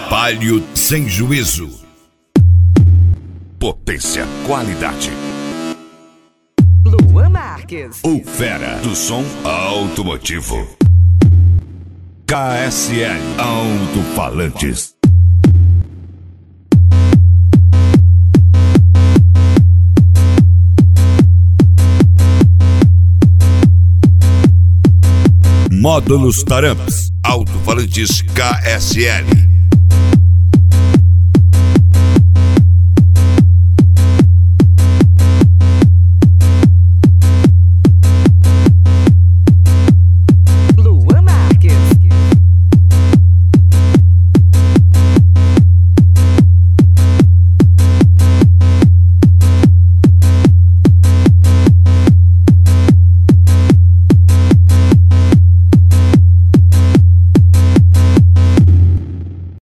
Trabalho sem juízo. Potência, qualidade. Luan Marques. O fera do som automotivo. KSL Alto-Falantes. Módulos Taramps. Alto-Falantes KSL.